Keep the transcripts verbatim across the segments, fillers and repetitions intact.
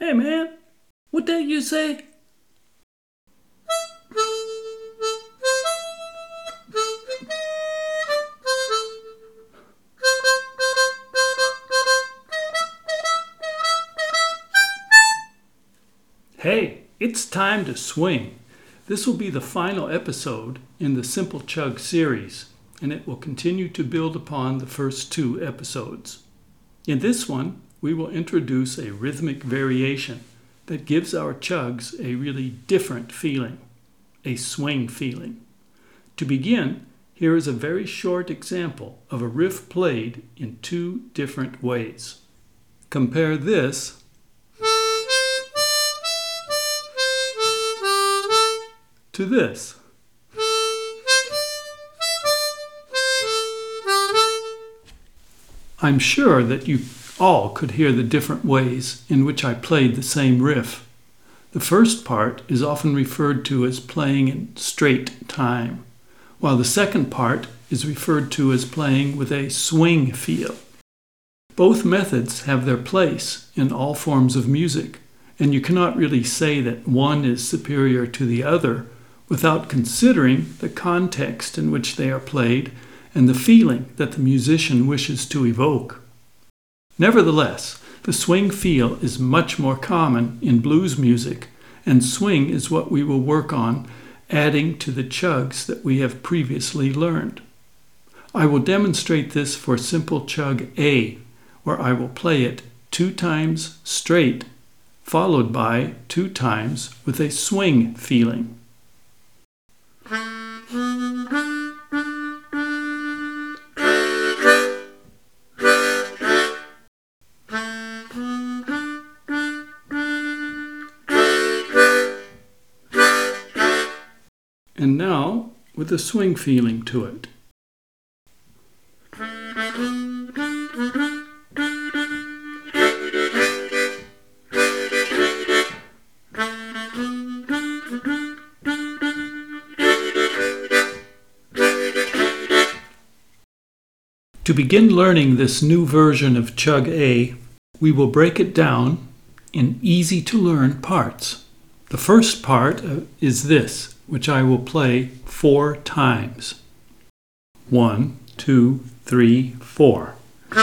Hey man, what that you say? Hey, it's time to swing. This will be the final episode in the Simple Chug series, and it will continue to build upon the first two episodes. In this one, we will introduce a rhythmic variation that gives our chugs a really different feeling, a swing feeling. To begin, here is a very short example of a riff played in two different ways. Compare this to this. I'm sure that you all could hear the different ways in which I played the same riff. The first part is often referred to as playing in straight time, while the second part is referred to as playing with a swing feel. Both methods have their place in all forms of music, and you cannot really say that one is superior to the other without considering the context in which they are played and the feeling that the musician wishes to evoke. Nevertheless, the swing feel is much more common in blues music, and swing is what we will work on, adding to the chugs that we have previously learned. I will demonstrate this for simple chug A, where I will play it two times straight, followed by two times with a swing feeling. And now, with a swing feeling to it. To begin learning this new version of Chug A, we will break it down in easy-to-learn parts. The first part is this, which I will play four times. One, two, three, four.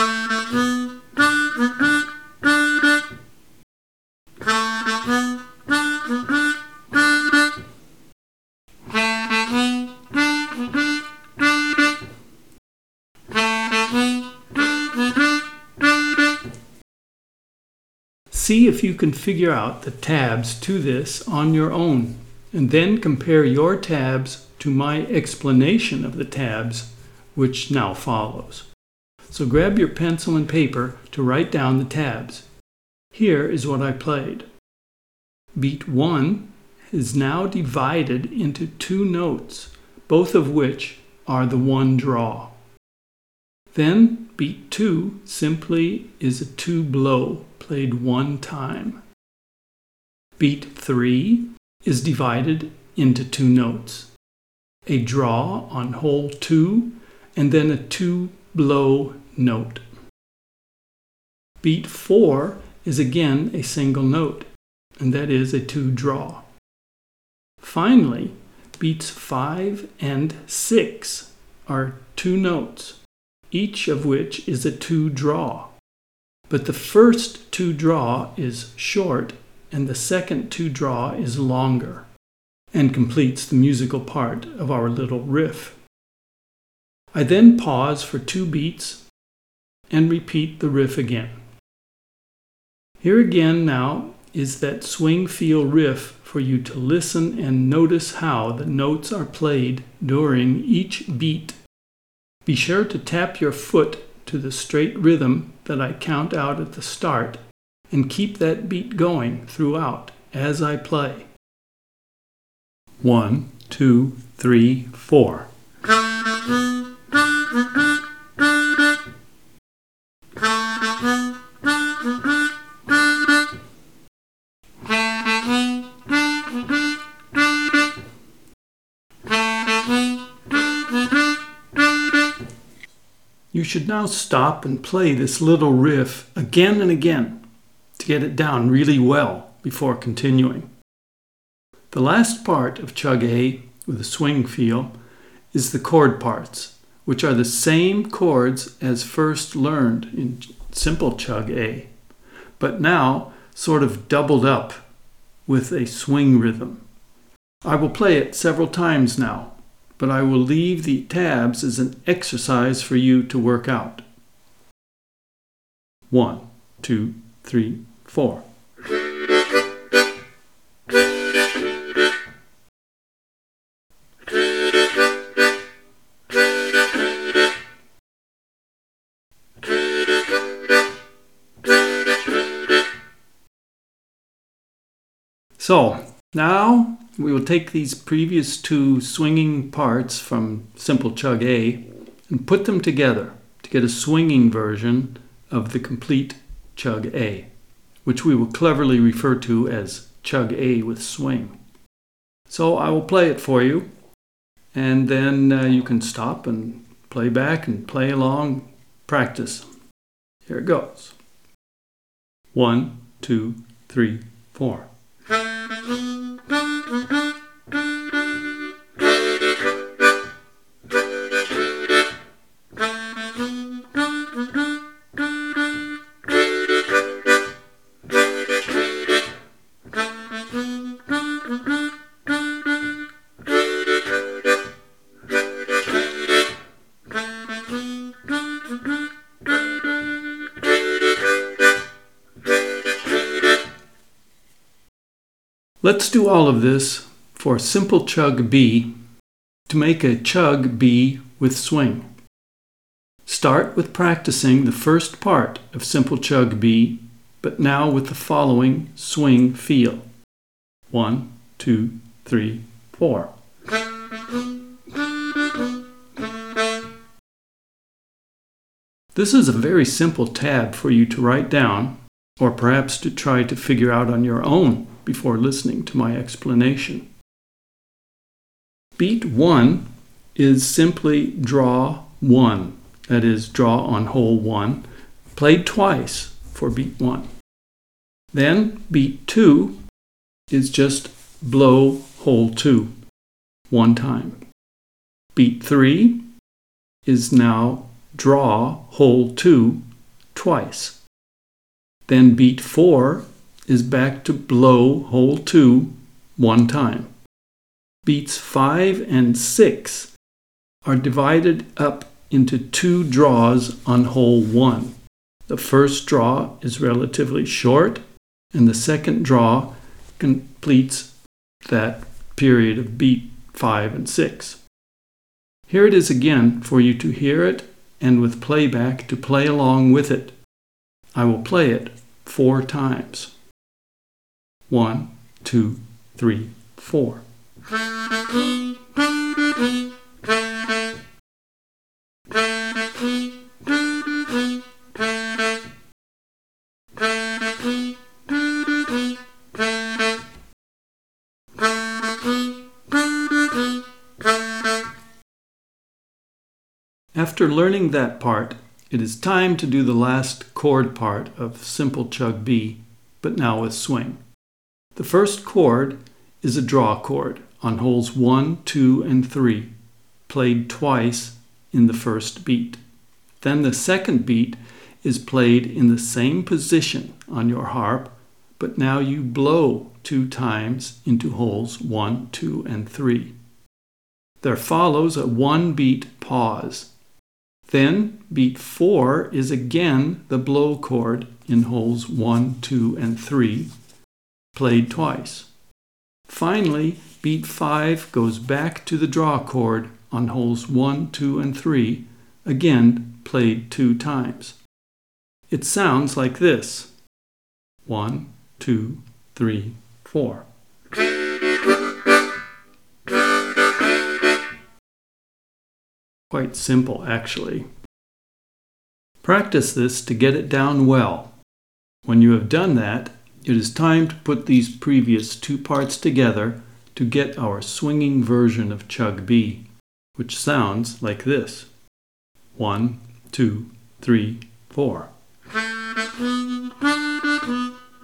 See if you can figure out the tabs to this on your own, and then compare your tabs to my explanation of the tabs, which now follows. So grab your pencil and paper to write down the tabs. Here is what I played. Beat one is now divided into two notes, both of which are the one draw. Then beat two simply is a two blow, played one time. Beat three is divided into two notes, a draw on hole two, and then a two blow note. Beat four is again a single note, and that is a two draw. Finally, beats five and six are two notes, each of which is a two draw. But the first two draw is short and the second two draw is longer and completes the musical part of our little riff. I then pause for two beats and repeat the riff again. Here again now is that swing feel riff for you to listen and notice how the notes are played during each beat. Be sure to tap your foot to the straight rhythm that I count out at the start and keep that beat going throughout as I play. One, two, three, four. You should now stop and play this little riff again and again. to get it down really well before continuing. The last part of Chug A with a swing feel is the chord parts, which are the same chords as first learned in simple Chug A, but now sort of doubled up with a swing rhythm. I will play it several times now, but I will leave the tabs as an exercise for you to work out. One, two, three, four. So, now we will take these previous two swinging parts from simple Chug A and put them together to get a swinging version of the complete Chug A, which we will cleverly refer to as Chug A with swing. So I will play it for you, and then uh, you can stop and play back and play along, practice. Here it goes. One, two, three, four. Let's do all of this for simple Chug B to make a Chug B with swing. Start with practicing the first part of simple Chug B, but now with the following swing feel. One, two, three, four. This is a very simple tab for you to write down, or perhaps to try to figure out on your own before listening to my explanation. Beat one is simply draw one, that is, draw on hole one, played twice for beat one. Then beat two is just blow hole two, one time. Beat three is now draw hole two twice. Then beat four is back to blow hole two one time. Beats five and six are divided up into two draws on hole one. The first draw is relatively short, and the second draw completes that period of beat five and six. Here it is again for you to hear it and with playback to play along with it. I will play it four times. One, two, three, four. After learning that part, it is time to do the last chord part of simple Chug B, but now with swing. The first chord is a draw chord on holes one, two, and three, played twice in the first beat. Then the second beat is played in the same position on your harp, but now you blow two times into holes one, two, and three. There follows a one-beat pause. Then beat four is again the blow chord in holes one, two, and three, played twice. Finally, beat five goes back to the draw chord on holes one, two, and three, again played two times. It sounds like this. One, two, three, four. Quite simple, actually. Practice this to get it down well. When you have done that, it is time to put these previous two parts together to get our swinging version of Chug B, which sounds like this. One, two, three, four.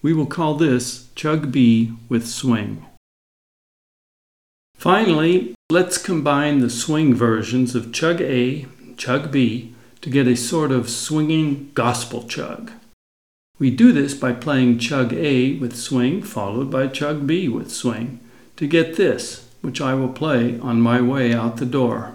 We will call this Chug B with swing. Finally, let's combine the swing versions of Chug A and Chug B to get a sort of swinging gospel chug. We do this by playing Chug A with swing followed by Chug B with swing to get this, which I will play on my way out the door.